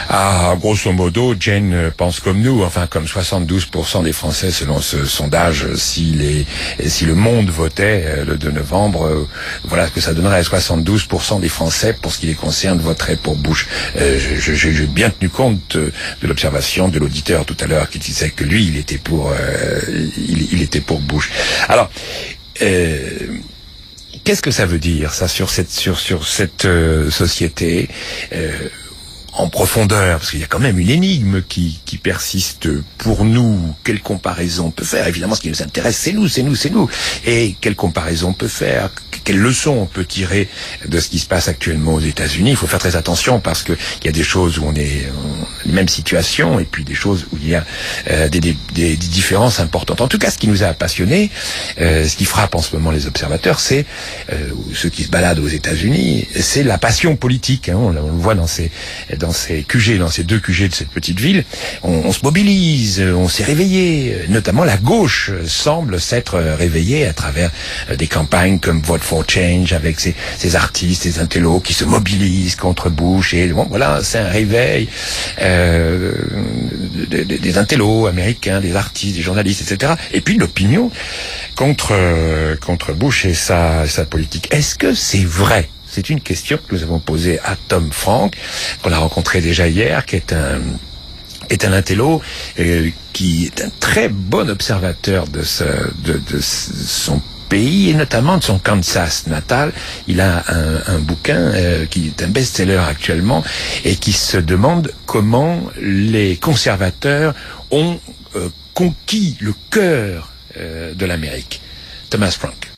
Ah, grosso modo, Jane pense comme nous, enfin comme 72% des Français selon ce sondage. Si le Monde votait le 2 novembre, voilà ce que ça donnerait. 72% des Français, pour ce qui les concerne, voteraient pour Bush. J'ai bien tenu compte de l'observation de l'auditeur tout à l'heure qui disait que lui, il était pour Bush. Alors, qu'est-ce que ça veut dire, ça, sur cette société en profondeur, parce qu'il y a quand même une énigme qui persiste pour nous. Quelle comparaison on peut faire? Évidemment, ce qui nous intéresse, c'est nous. Et quelle comparaison on peut faire? Quelle leçon on peut tirer de ce qui se passe actuellement aux États-Unis? Il faut faire très attention parce que il y a des choses où on est les mêmes situations et puis des choses où il y a des différences importantes. En tout cas, ce qui nous a passionnés, ce qui frappe en ce moment les observateurs, c'est ceux qui se baladent aux États-Unis, c'est la passion politique. On le voit dans ces QG, dans ces 2 QG de cette petite ville. On se mobilise, on s'est réveillé. Notamment la gauche semble s'être réveillée à travers des campagnes comme Vote for Change, avec ces artistes, ces intellos qui se mobilisent contre Bush. Et bon, voilà, c'est un réveil des intellos américains, des artistes, des journalistes, etc. Et puis l'opinion contre Bush et sa politique. Est-ce que c'est vrai? C'est une question que nous avons posée à Tom Frank, qu'on a rencontré déjà hier, qui est un intello, qui est un très bon observateur de son pays et notamment de son Kansas natal. Il a un bouquin qui est un best-seller actuellement et qui se demande comment les conservateurs ont conquis le cœur de l'Amérique. Thomas Frank.